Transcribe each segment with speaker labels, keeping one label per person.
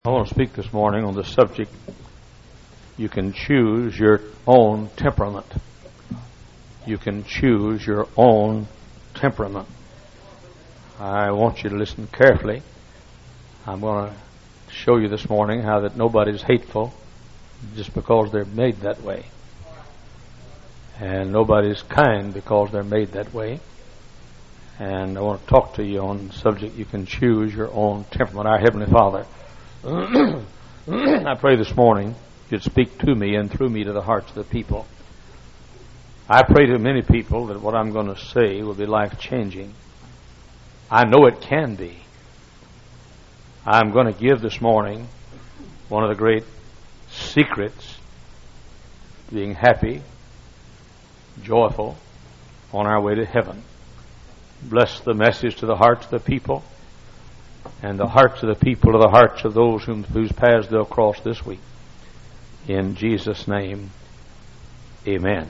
Speaker 1: I want to speak this morning on the subject, you can choose your own temperament. You can choose your own temperament. I want you to listen carefully. I'm going to show you this morning how that nobody's hateful just because they're made that way. And nobody's kind because they're made that way. And I want to talk to you on the subject, you can choose your own temperament. Our Heavenly Father, I pray this morning you'd speak to me and through me to the hearts of the people. I pray to many people that what I'm going to say will be life-changing. I know it can be. I'm going to give this morning one of the great secrets to being happy, joyful, on our way to heaven. Bless the message to the hearts of the people, and the hearts of the people are the hearts of those whose paths they'll cross this week. In Jesus' name, amen.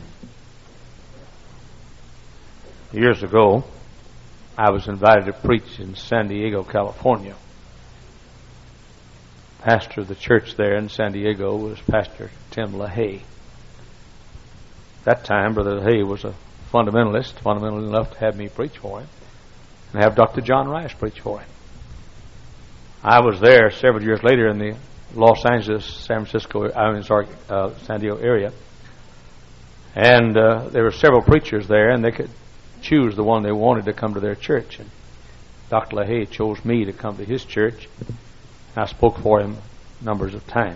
Speaker 1: Years ago, I was invited to preach in San Diego, California. Pastor of the church there in San Diego was Pastor Tim LaHaye. That time, Brother LaHaye was a fundamentalist enough to have me preach for him, and have Dr. John Rice preach for him. I was there several years later in the Los Angeles, San Diego area, and there were several preachers there, and they could choose the one they wanted to come to their church. And Dr. LaHaye chose me to come to his church. I spoke for him numbers of times.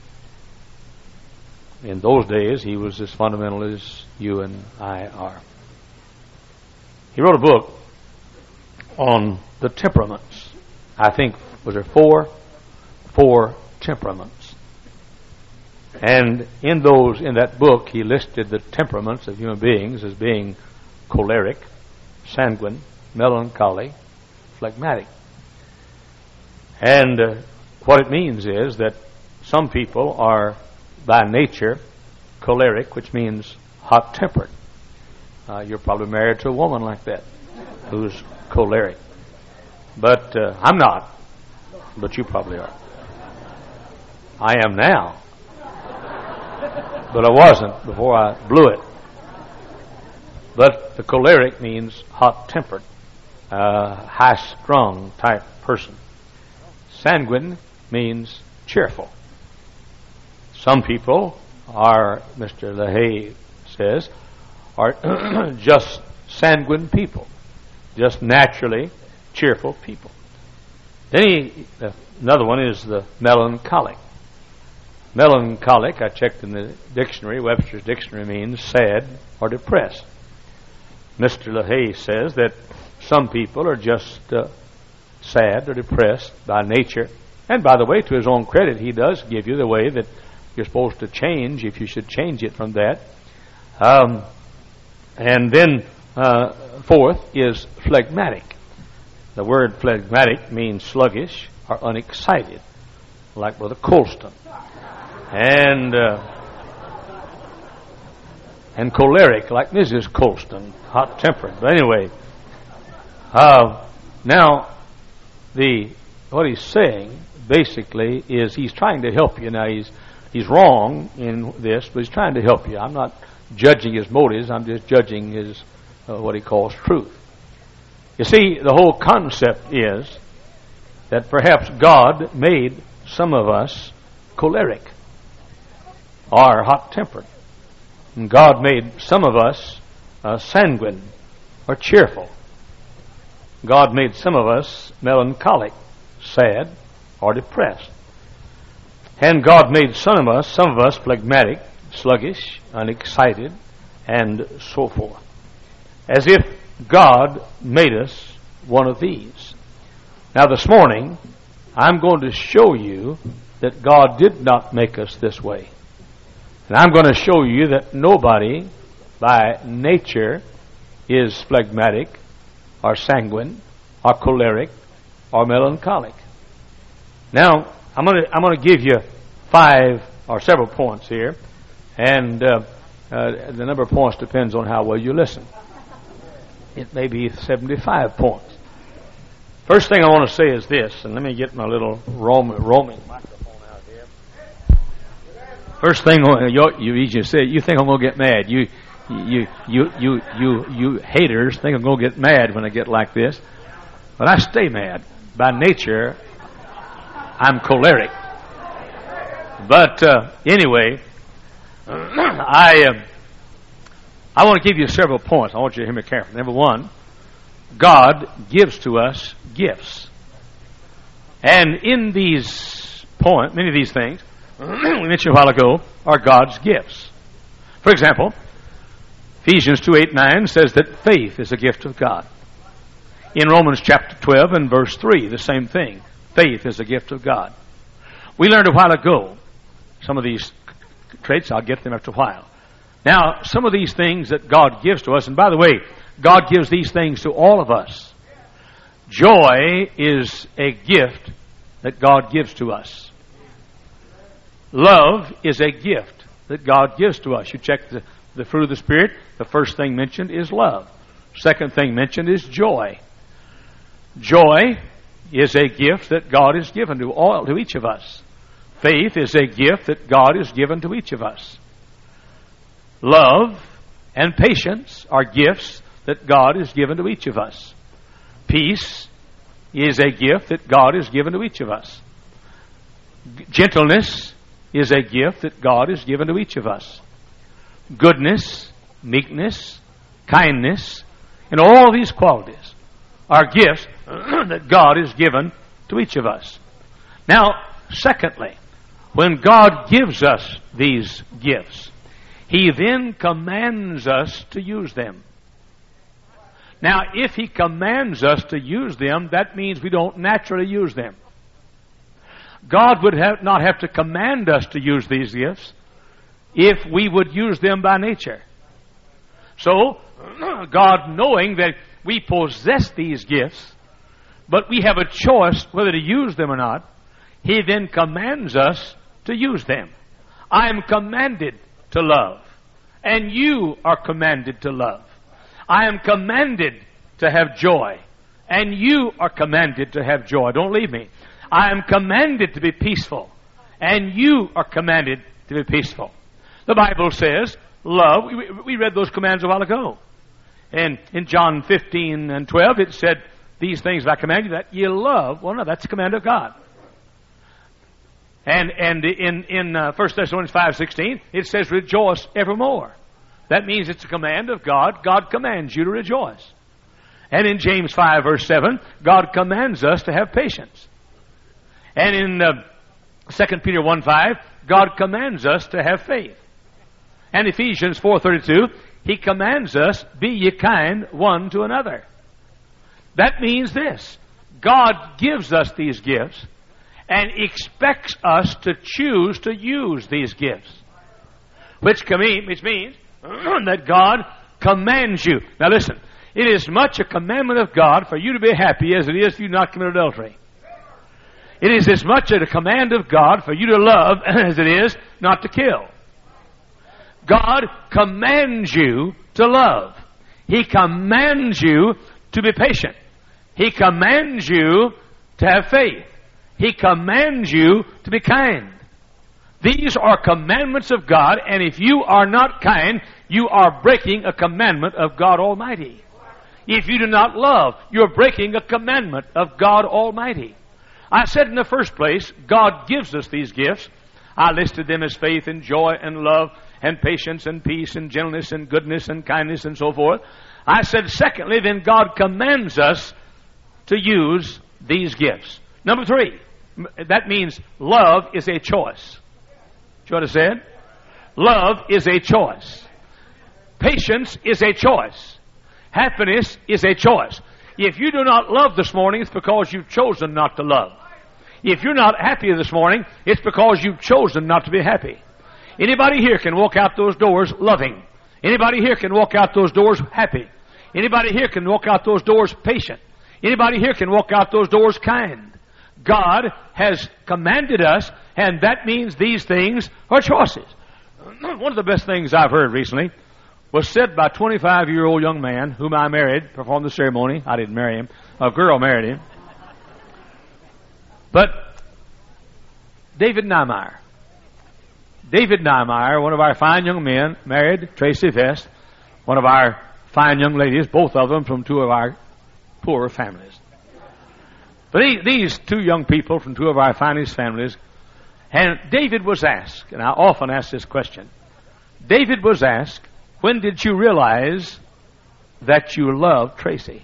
Speaker 1: In those days, he was as fundamental as you and I are. He wrote a book on the temperaments. I think, was there four temperaments. And in that book, he listed the temperaments of human beings as being choleric, sanguine, melancholy, phlegmatic. And what it means is that some people are by nature choleric, which means hot-tempered. You're probably married to a woman like that who's choleric. But I'm not. But you probably are. I am now. But I wasn't before I blew it. But the choleric means hot-tempered, high-strung type person. Sanguine means cheerful. Some people are, Mr. LaHaye says, are just sanguine people, just naturally cheerful people. Then another one is the melancholic. Melancholic, I checked in the dictionary, Webster's dictionary, means sad or depressed. Mr. LaHaye says that some people are just sad or depressed by nature. And by the way, to his own credit, he does give you the way that you're supposed to change, if you should change it from that. And then fourth is phlegmatic. The word phlegmatic means sluggish or unexcited, like Brother Colston. And choleric, like Mrs. Colston, hot-tempered. But anyway, now what he's saying basically is he's trying to help you. Now he's wrong in this, but he's trying to help you. I'm not judging his motives. I'm just judging his what he calls truth. You see, the whole concept is that perhaps God made some of us choleric or hot-tempered. And God made some of us sanguine or cheerful. God made some of us melancholic, sad, or depressed. And God made some of us phlegmatic, sluggish, unexcited, and so forth. As if God made us one of these. Now this morning, I'm going to show you that God did not make us this way. And I'm going to show you that nobody by nature is phlegmatic or sanguine or choleric or melancholic. Now, I'm going to give you several points here, and the number of points depends on how well you listen. It may be 75 points. First thing I want to say is this, and let me get my little roaming microphone out here. First thing you just say, you think I'm going to get mad. You haters think I'm going to get mad when I get like this. But I stay mad. By nature, I'm choleric. But anyway, I want to give you several points. I want you to hear me carefully. Number one, God gives to us gifts. And in these points, many of these things, we mentioned a while ago, are God's gifts. For example, Ephesians 2:8-9 says that faith is a gift of God. In Romans chapter 12 and verse 3, the same thing. Faith is a gift of God. We learned a while ago some of these traits. I'll get them after a while. Now, some of these things that God gives to us, and by the way, God gives these things to all of us. Joy is a gift that God gives to us. Love is a gift that God gives to us. You check the fruit of the Spirit, the first thing mentioned is love. Second thing mentioned is joy. Joy is a gift that God has given to each of us. Faith is a gift that God has given to each of us. Love and patience are gifts that God has given to each of us. Peace is a gift that God has given to each of us. Gentleness is a gift that God has given to each of us. Goodness, meekness, kindness, and all these qualities are gifts that God has given to each of us. Now, secondly, when God gives us these gifts, He then commands us to use them. Now, if He commands us to use them, that means we don't naturally use them. God would not have to command us to use these gifts if we would use them by nature. So, God, knowing that we possess these gifts, but we have a choice whether to use them or not, He then commands us to use them. I am commanded to love, and you are commanded to love. I am commanded to have joy, and you are commanded to have joy. Don't leave me. I am commanded to be peaceful, and you are commanded to be peaceful. The Bible says, love. We read those commands a while ago. And in John 15 and 12, it said, these things I command you, that ye love. Well, no, that's the command of God. And in 1 Thessalonians 5:16, it says, rejoice evermore. That means it's a command of God. God commands you to rejoice. And in James 5 verse 7, God commands us to have patience. And in 2 Peter 1:5, God commands us to have faith. And Ephesians 4:32, He commands us, be ye kind one to another. That means this. God gives us these gifts and expects us to choose to use these gifts. Which means that God commands you. Now listen, it is much a commandment of God for you to be happy as it is for you not to commit adultery. It is as much a command of God for you to love as it is not to kill. God commands you to love. He commands you to be patient. He commands you to have faith. He commands you to be kind. These are commandments of God, and if you are not kind, you are breaking a commandment of God Almighty. If you do not love, you're breaking a commandment of God Almighty. I said in the first place, God gives us these gifts. I listed them as faith and joy and love and patience and peace and gentleness and goodness and kindness and so forth. I said, secondly, then God commands us to use these gifts. Number 3, that means love is a choice. Do you understand? Love is a choice. Patience is a choice. Happiness is a choice. If you do not love this morning, it's because you've chosen not to love. If you're not happy this morning, it's because you've chosen not to be happy. Anybody here can walk out those doors loving. Anybody here can walk out those doors happy. Anybody here can walk out those doors patient. Anybody here can walk out those doors kind. God has commanded us, and that means these things are choices. One of the best things I've heard recently was said by a 25-year-old young man whom I married, performed the ceremony. I didn't marry him. A girl married him. But David Niemeyer. David Niemeyer, one of our fine young men, married Tracy Vest, one of our fine young ladies, both of them from two of our poorer families. But these two young people from two of our finest families, and David was asked, and I often ask this question, David was asked, when did you realize that you loved Tracy?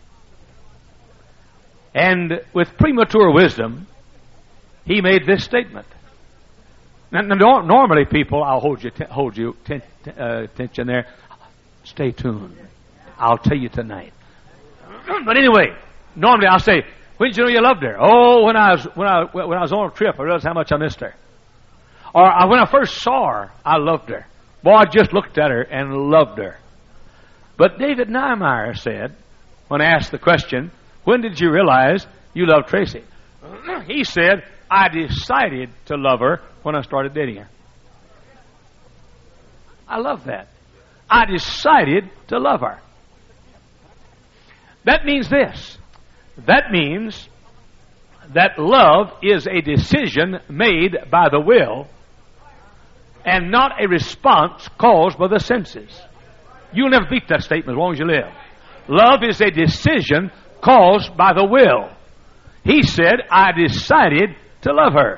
Speaker 1: And with premature wisdom, he made this statement. Now, normally people, I'll hold you attention there. Stay tuned. I'll tell you tonight. But anyway, normally I'll say, when did you know you loved her? Oh, when I was on a trip, I realized how much I missed her. Or when I first saw her, I loved her. Boy, I just looked at her and loved her. But David Niemeyer said, when asked the question, when did you realize you loved Tracy? He said, I decided to love her when I started dating her. I love that. I decided to love her. That means this. That means that love is a decision made by the will and not a response caused by the senses. You'll never beat that statement as long as you live. Love is a decision caused by the will. He said, I decided to love her.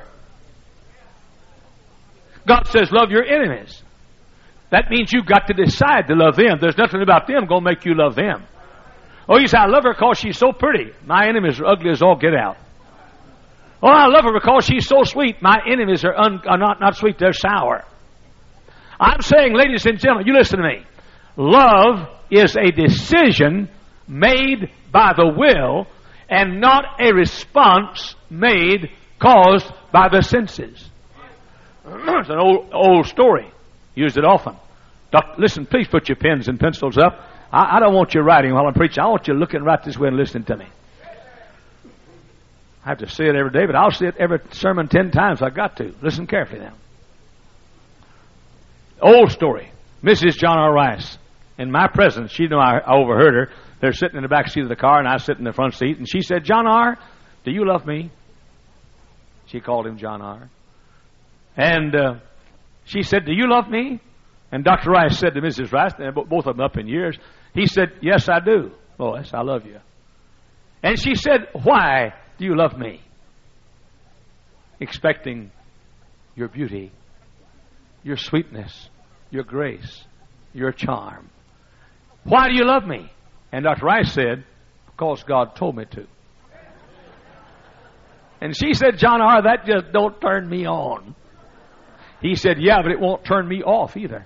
Speaker 1: God says, love your enemies. That means you've got to decide to love them. There's nothing about them going to make you love them. Oh, you say, I love her because she's so pretty. My enemies are ugly as all get out. Oh, I love her because she's so sweet. My enemies are not sweet, they're sour. I'm saying, ladies and gentlemen, you listen to me. Love is a decision made by the will and not a response caused by the senses. It's an old story. Used it often. Listen, please put your pens and pencils up. I don't want you writing while I'm preaching. I want you looking right this way and listening to me. I have to say it every day, but I'll say it every sermon 10 times I got to. Listen carefully now. Old story. Mrs. John R. Rice. In my presence, she knew I overheard her. They're sitting in the back seat of the car, and I sit in the front seat. And she said, John R., do you love me? She called him John R. And she said, do you love me? And Dr. Rice said to Mrs. Rice, and both of them up in years, he said, yes, I do. Lois, I love you. And she said, why do you love me? Expecting your beauty, your sweetness, your grace, your charm. Why do you love me? And Dr. Rice said, because God told me to. And she said, John R., that just don't turn me on. He said, yeah, but it won't turn me off either.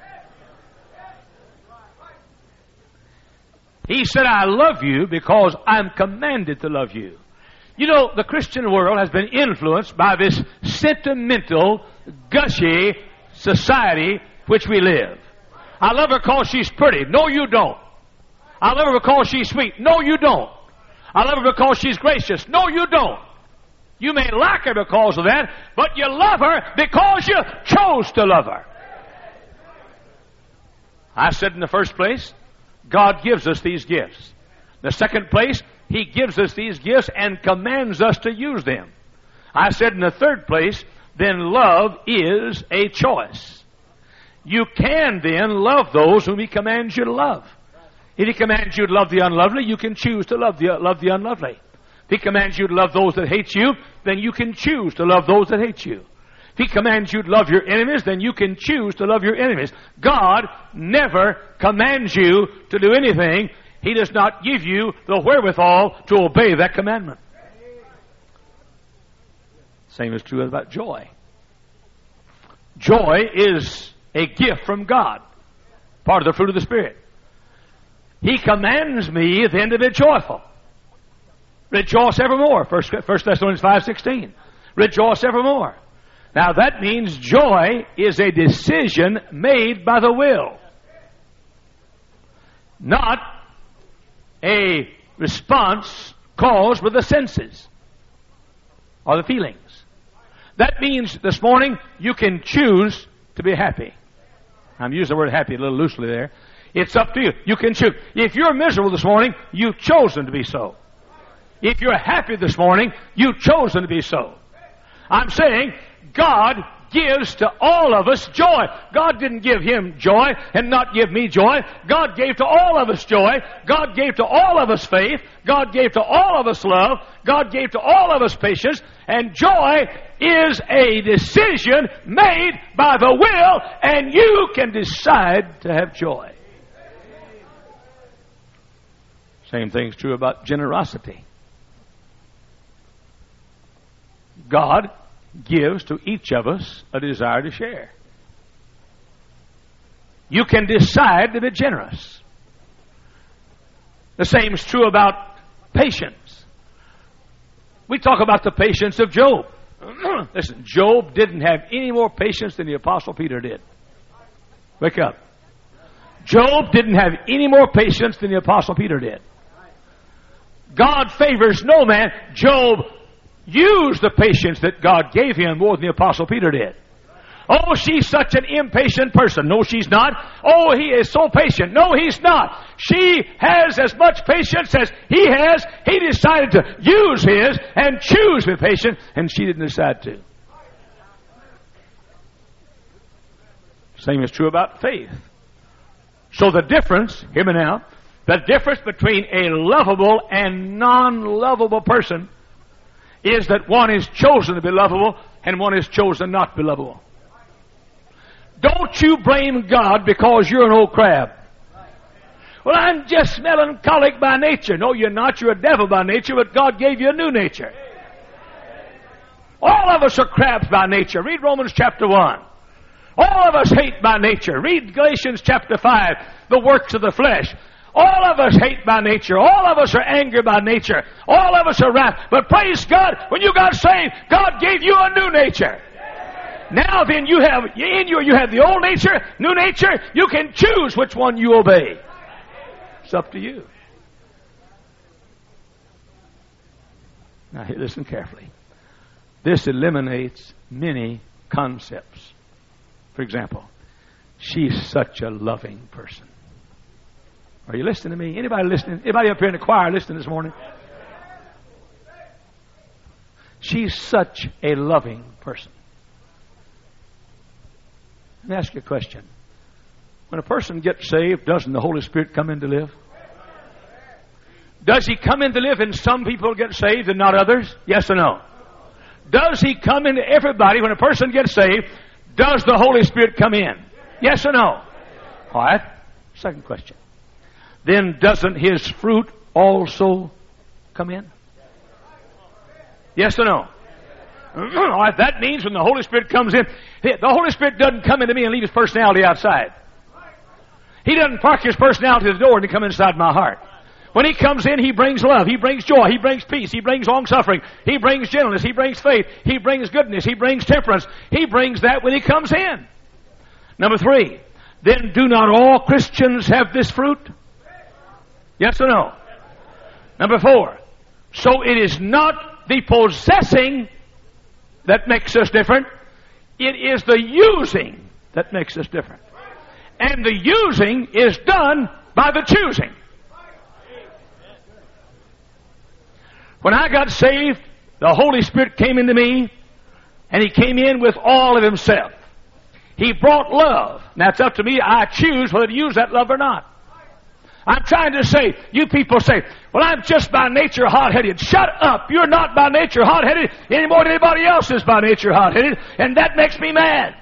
Speaker 1: He said, I love you because I'm commanded to love you. You know, the Christian world has been influenced by this sentimental, gushy society which we live. I love her because she's pretty. No, you don't. I love her because she's sweet. No, you don't. I love her because she's gracious. No, you don't. You may like her because of that, but you love her because you chose to love her. I said in the first place, God gives us these gifts. The second place, He gives us these gifts and commands us to use them. I said in the third place, then love is a choice. You can then love those whom He commands you to love. If He commands you to love the unlovely, you can choose to love the unlovely. If He commands you to love those that hate you, then you can choose to love those that hate you. If He commands you to love your enemies, then you can choose to love your enemies. God never commands you to do anything. He does not give you the wherewithal to obey that commandment. Same is true about joy. Joy is a gift from God, part of the fruit of the Spirit. He commands me then to be joyful. Rejoice evermore. 1 Thessalonians 5:16. Rejoice evermore. Now that means joy is a decision made by the will, not a response caused with the senses or the feelings. That means this morning you can choose to be happy. I'm using the word happy a little loosely there. It's up to you. You can choose. If you're miserable this morning, you've chosen to be so. If you're happy this morning, you've chosen to be so. I'm saying God gives to all of us joy. God didn't give him joy and not give me joy. God gave to all of us joy. God gave to all of us faith. God gave to all of us love. God gave to all of us patience. And joy is a decision made by the will, and you can decide to have joy. Same thing's true about generosity. God gives to each of us a desire to share. You can decide to be generous. The same is true about patience. We talk about the patience of Job. Listen, Job didn't have any more patience than the Apostle Peter did. Wake up. Job didn't have any more patience than the Apostle Peter did. God favors no man. Job used the patience that God gave him more than the Apostle Peter did. Oh, she's such an impatient person. No, she's not. Oh, he is so patient. No, he's not. She has as much patience as he has. He decided to use his and choose to be patient, and she didn't decide to. Same is true about faith. So the difference, hear me now, the difference between a lovable and non-lovable person is that one is chosen to be lovable and one is chosen not to be lovable. Don't you blame God because you're an old crab. Well, I'm just melancholic by nature. No, you're not. You're a devil by nature, but God gave you a new nature. All of us are crabs by nature. Read Romans chapter 1. All of us hate by nature. Read Galatians chapter 5, the works of the flesh. All of us hate by nature. All of us are angry by nature. All of us are wrath. But praise God, when you got saved, God gave you a new nature. Now then you have the old nature, new nature. You can choose which one you obey. It's up to you. Now listen carefully. This eliminates many concepts. For example, she's such a loving person. Are you listening to me? Anybody listening? Anybody up here in the choir listening this morning? She's such a loving person. Let me ask you a question. When a person gets saved, doesn't the Holy Spirit come in to live? Does he come in to live and some people get saved and not others? Yes or no? Does he come into everybody when a person gets saved? Does the Holy Spirit come in? Yes or no? All right. Second question. Then doesn't his fruit also come in? Yes or no? All right, that means when the Holy Spirit comes in, the Holy Spirit doesn't come into me and leave his personality outside. He doesn't park his personality at the door and come inside my heart. When he comes in, he brings love, he brings joy, he brings peace, he brings long-suffering, he brings gentleness, he brings faith, he brings goodness, he brings temperance. He brings that when he comes in. Number 3, then do not all Christians have this fruit? Yes or no? Number 4, so it is not the possessing that makes us different. It is the using that makes us different. And the using is done by the choosing. When I got saved, the Holy Spirit came into me, and he came in with all of himself. He brought love. Now it's up to me. I choose whether to use that love or not. I'm trying to say, you people say, well, I'm just by nature hot-headed. Shut up. You're not by nature hot-headed any more than anybody else is by nature hot-headed, and that makes me mad.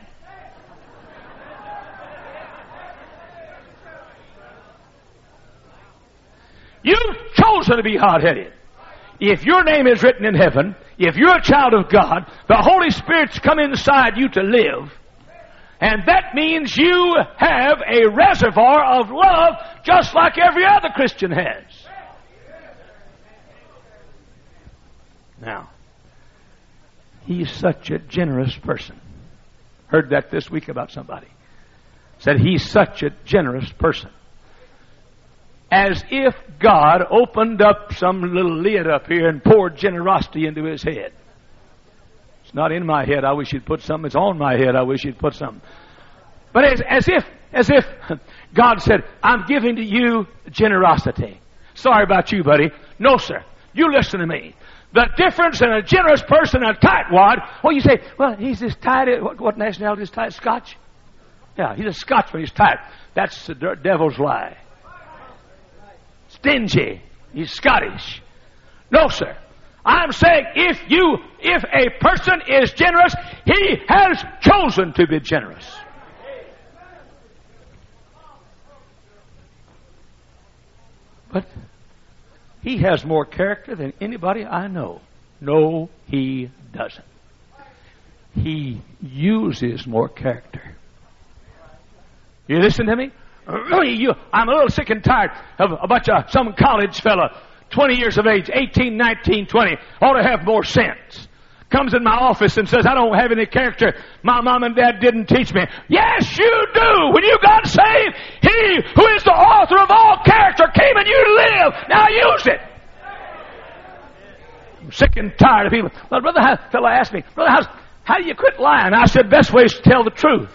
Speaker 1: You've chosen to be hot-headed. If your name is written in heaven, if you're a child of God, the Holy Spirit's come inside you to live. And that means you have a reservoir of love just like every other Christian has. Now, he's such a generous person. Heard that this week about somebody. Said he's such a generous person. As if God opened up some little lid up here and poured generosity into his head. It's not in my head. I wish you'd put something. It's on my head. I wish you'd put something. But as if God said, I'm giving to you generosity. Sorry about you, buddy. No, sir. You listen to me. The difference in a generous person and a tightwad. Well, you say, well, he's this tight. What nationality is tight? Scotch? Yeah, he's a Scotsman. He's tight. That's the devil's lie. Stingy. He's Scottish. No, sir. I'm saying if a person is generous, he has chosen to be generous. But he has more character than anybody I know. No, he doesn't. He uses more character. You listen to me? I'm a little sick and tired of a bunch of some college fella, 20 years of age, 18, 19, 20, ought to have more sense. Comes in my office and says, I don't have any character. My mom and dad didn't teach me. Yes, you do. When you got saved, He who is the author of all character came in you to live. Now use it. I'm sick and tired of people. Well, Brother fellow asked me, Brother, how do you quit lying? I said, best way is to tell the truth.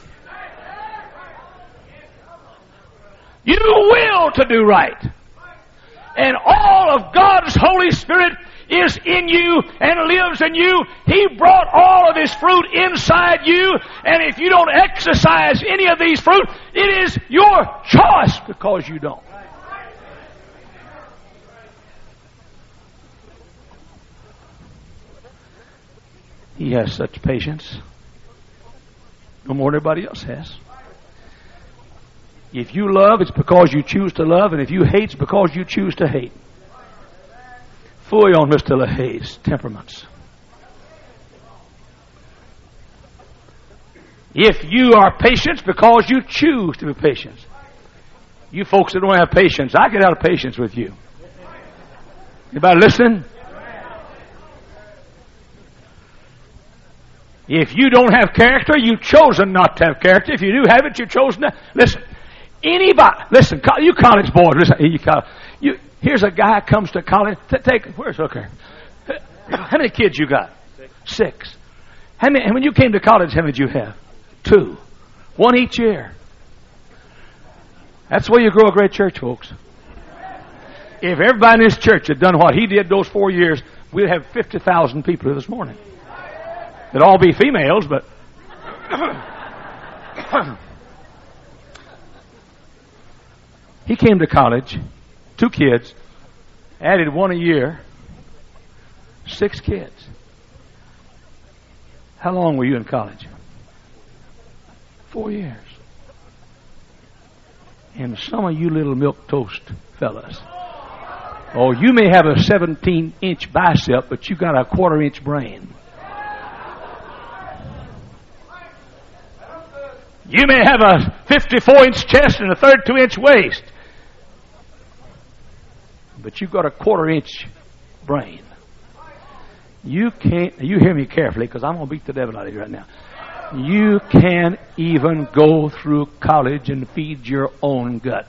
Speaker 1: You will to do right. And all of God's Holy Spirit is in you and lives in you. He brought all of His fruit inside you. And if you don't exercise any of these fruit, it is your choice because you don't. He has such patience. No more than everybody else has. If you love, it's because you choose to love. And if you hate, it's because you choose to hate. Fully on Mr. LaHaye's temperaments. If you are patient, it's because you choose to be patient. You folks that don't have patience, I get out of patience with you. Anybody listening? If you don't have character, you've chosen not to have character. If you do have it, you've chosen to. Listen, anybody, listen, you college boys, listen, here's a guy comes to college. Where's okay? How many kids you got? 6. How many? And when you came to college, how many did you have? 2. 1 each year. That's the way you grow a great church, folks. If everybody in this church had done what he did those 4 years, we'd have 50,000 people here this morning. They'd all be females, but he came to college, 2 kids, added 1 a year, 6 kids. How long were you in college? 4 years. And some of you little milquetoast fellas, oh, you may have a 17-inch bicep, but you got a 1/4-inch brain. You may have a 54-inch chest and a 32-inch waist, but you've got a 1/4-inch brain. You can't, you hear me carefully because I'm going to beat the devil out of you right now. You can't even go through college and feed your own gut.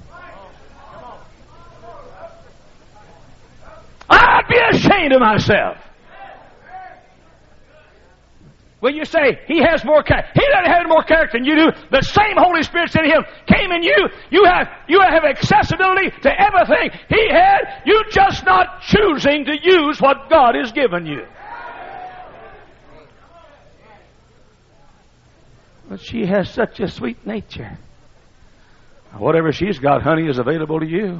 Speaker 1: I'd be ashamed of myself. When you say he has more character, he doesn't have more character than you do. The same Holy Spirit's in him came in you. You have accessibility to everything he had. You're just not choosing to use what God has given you. But she has such a sweet nature. Whatever she's got, honey, is available to you.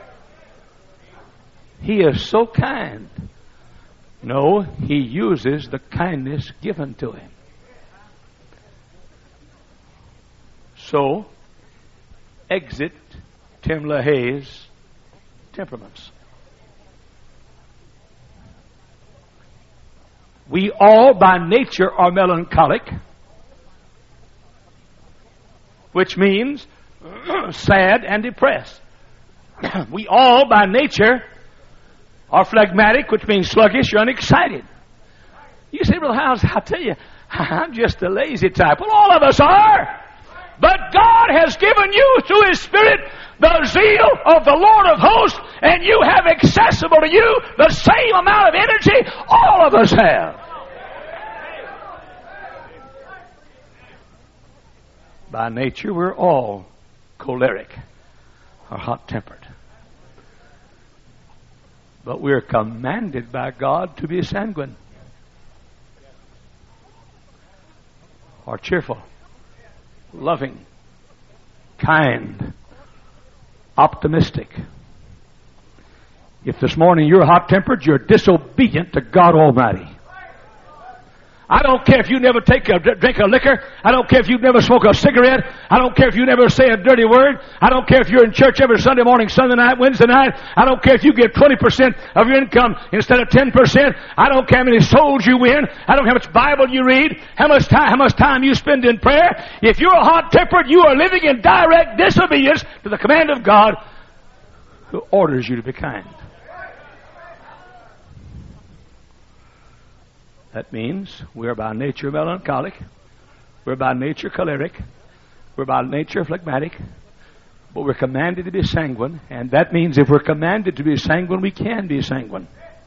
Speaker 1: He is so kind. No, he uses the kindness given to him. So, exit Tim LaHaye's temperaments. We all by nature are melancholic, which means sad and depressed. We all by nature are phlegmatic, which means sluggish or unexcited. You say, Brother Howes, I tell you, I'm just a lazy type. Well, all of us are. But God has given you, through His Spirit, the zeal of the Lord of hosts, and you have accessible to you the same amount of energy all of us have. By nature, we're all choleric or hot-tempered. But we're commanded by God to be sanguine, or cheerful, loving, kind, optimistic. If this morning you're hot-tempered, you're disobedient to God Almighty. I don't care if you never drink a liquor. I don't care if you never smoke a cigarette. I don't care if you never say a dirty word. I don't care if you're in church every Sunday morning, Sunday night, Wednesday night. I don't care if you give 20% of your income instead of 10%. I don't care how many souls you win. I don't care how much Bible you read, how much time you spend in prayer. If you're hot-tempered, you are living in direct disobedience to the command of God who orders you to be kind. That means we're by nature melancholic, we're by nature choleric, we're by nature phlegmatic, but we're commanded to be sanguine, and that means if we're commanded to be sanguine, we can be sanguine.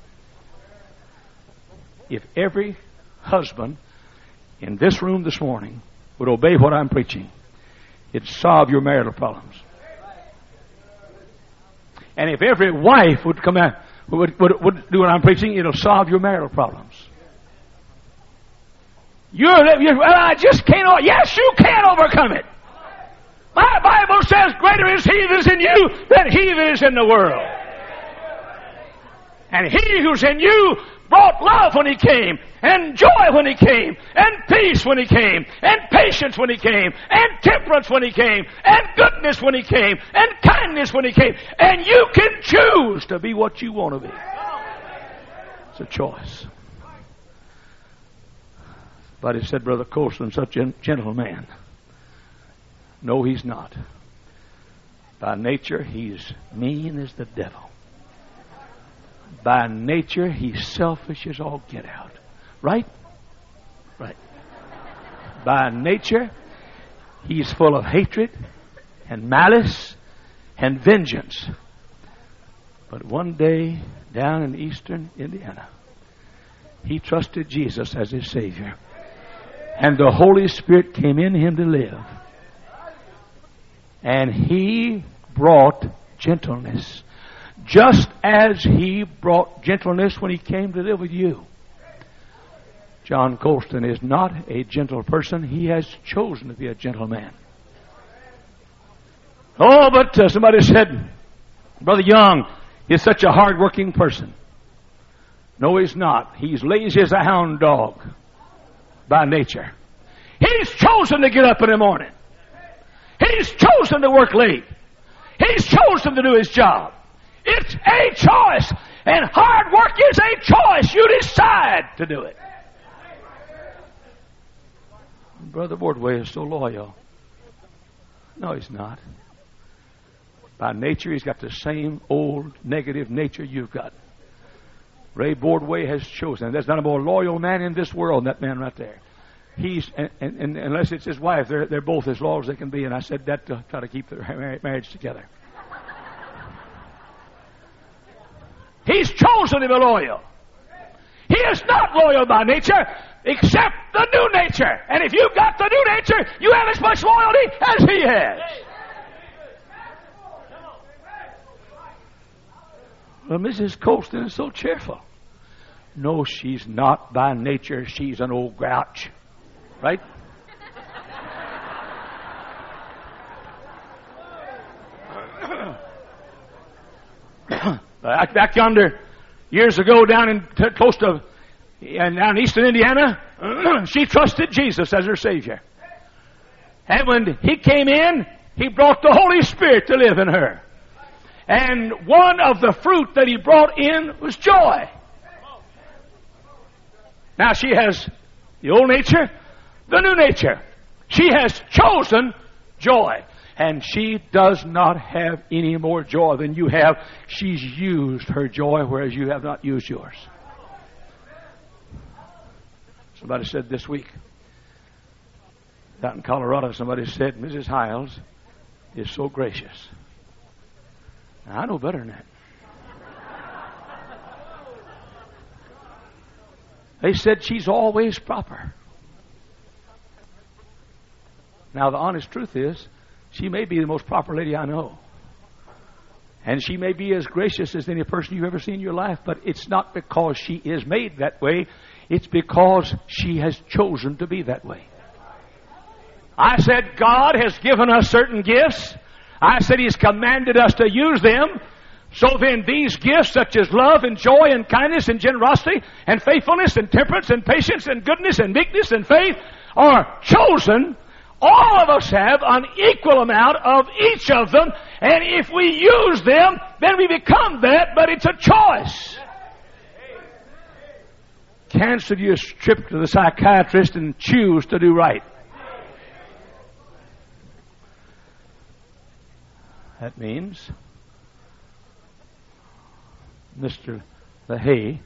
Speaker 1: If every husband in this room this morning would obey what I'm preaching, it'd solve your marital problems. And if every wife would come out, would do what I'm preaching, it'll solve your marital problems. I just can't. Yes, you can overcome it. My Bible says, "Greater is He that is in you than he that is in the world." And He who's in you brought love when He came, and joy when He came, and peace when He came, and patience when He came, and temperance when He came, and goodness when He came, and kindness when He came. And you can choose to be what you want to be. It's a choice. But he said, Brother Colston, such a gentle man. No, he's not. By nature, he's mean as the devil. By nature, he's selfish as all get out. Right? Right. By nature, he's full of hatred and malice and vengeance. But one day, down in eastern Indiana, he trusted Jesus as his Savior. And the Holy Spirit came in him to live. And he brought gentleness. Just as he brought gentleness when he came to live with you. John Colston is not a gentle person. He has chosen to be a gentleman. Oh, but somebody said, Brother Young is such a hard-working person. No, he's not. He's lazy as a hound dog. By nature. He's chosen to get up in the morning. He's chosen to work late. He's chosen to do his job. It's a choice. And hard work is a choice. You decide to do it. Brother Bordway is so loyal. No, he's not. By nature, he's got the same old negative nature you've got. Ray Bordway has chosen. There's not a more loyal man in this world than that man right there. He's, and unless it's his wife, they're both as loyal as they can be. And I said that to try to keep their marriage together. He's chosen to be loyal. He is not loyal by nature, except the new nature. And if you've got the new nature, you have as much loyalty as he has. Well, Mrs. Colston is so cheerful. No, she's not by nature. She's an old grouch. Right? Back yonder, years ago, down in close to down eastern Indiana, she trusted Jesus as her Savior. And when He came in, He brought the Holy Spirit to live in her. And one of the fruit that He brought in was joy. Now she has the old nature, the new nature. She has chosen joy. And she does not have any more joy than you have. She's used her joy, whereas you have not used yours. Somebody said this week, out in Colorado, somebody said, Mrs. Hiles is so gracious. Now, I know better than that. They said she's always proper. Now, the honest truth is, she may be the most proper lady I know. And she may be as gracious as any person you've ever seen in your life, but it's not because she is made that way. It's because she has chosen to be that way. I said God has given us certain gifts. I said He's commanded us to use them. So then these gifts such as love and joy and kindness and generosity and faithfulness and temperance and patience and goodness and meekness and faith are chosen. All of us have an equal amount of each of them, and if we use them, then we become that, but it's a choice. Cancer of you is trip to the psychiatrist and choose to do right. That means Mr. LaHaye,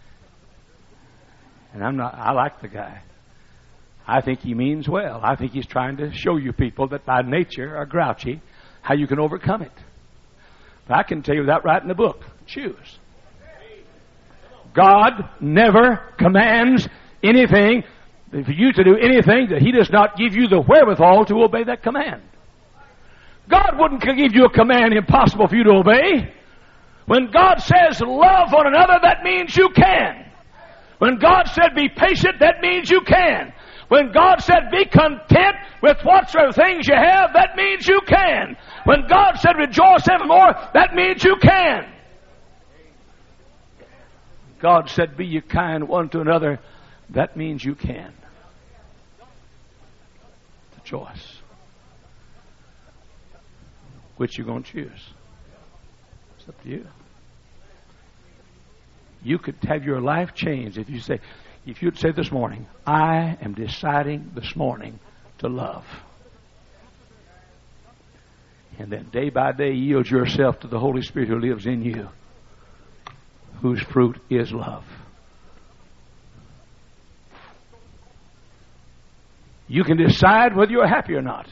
Speaker 1: and I like the guy. I think he means well. I think he's trying to show you people that by nature are grouchy, how you can overcome it. But I can tell you without writing a book, choose. God never commands anything for you to do anything that He does not give you the wherewithal to obey that command. God wouldn't give you a command impossible for you to obey. When God says love one another, that means you can. When God said be patient, that means you can. When God said be content with whatsoever things you have, that means you can. When God said rejoice evermore, that means you can. God said be ye kind one to another, that means you can. It's a choice. Which you're going to choose. It's up to you. You could have your life changed if you'd say this morning, I am deciding this morning to love. And then day by day yield yourself to the Holy Spirit who lives in you, whose fruit is love. You can decide whether you're happy or not.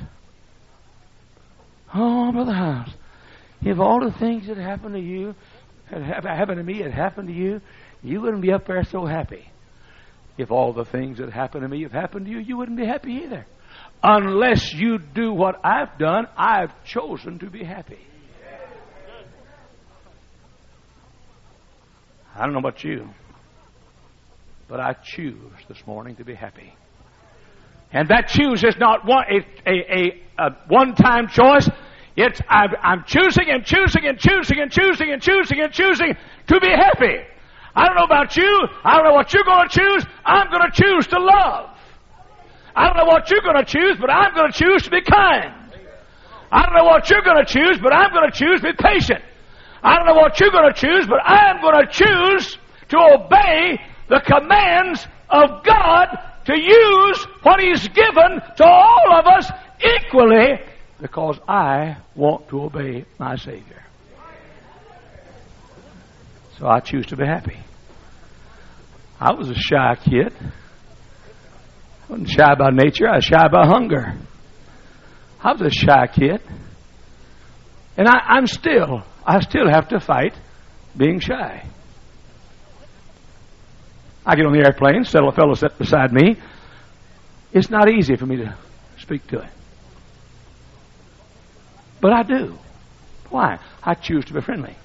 Speaker 1: Oh, Brother House, if all the things that happened to you had happened to me had happened to you, you wouldn't be up there so happy. If all the things that happened to me have happened to you, you wouldn't be happy either. Unless you do what I've done, I've chosen to be happy. I don't know about you, but I choose this morning to be happy. And that choose is not a one-time choice. It's I'm choosing and choosing and choosing and choosing and choosing and choosing to be happy. I don't know about you. I don't know what you're going to choose. I'm going to choose to love. I don't know what you're going to choose, but I'm going to choose to be kind. I don't know what you're going to choose, but I'm going to choose to be patient. I don't know what you're going to choose, but I'm going to choose to obey the commands of God, to use what He's given to all of us equally, because I want to obey my Savior. So I choose to be happy. I was a shy kid. I wasn't shy by nature. I was shy by hunger. I was a shy kid. And I still have to fight being shy. I get on the airplane, settle a fellow sit beside me. It's not easy for me to speak to him. But I do. Why? I choose to be friendly.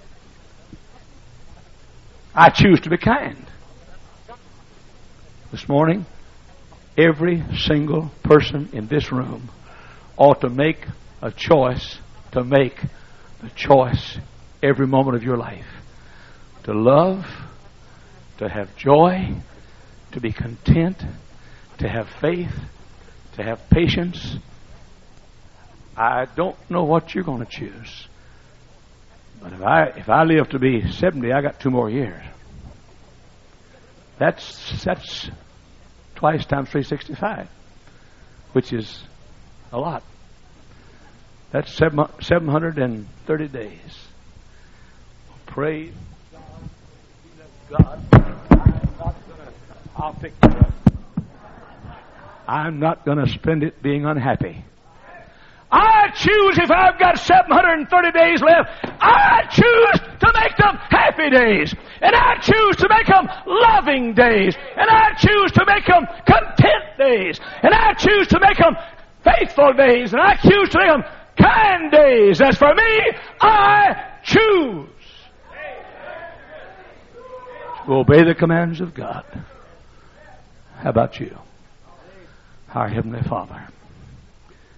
Speaker 1: I choose to be kind. This morning, every single person in this room ought to make a choice, to make the choice every moment of your life. To love, to have joy, to be content, to have faith, to have patience. I don't know what you're going to choose. But if I live to be 70, I got 2 more years. That's twice times 365, which is a lot. That's 730 days. Praise God. I'll pick it up. I'm not going to spend it being unhappy. I choose, if I've got 730 days left, I choose to make them happy days. And I choose to make them loving days. And I choose to make them content days. And I choose to make them faithful days. And I choose to make them kind days. As for me, I choose to obey the commands of God. How about you? Our Heavenly Father,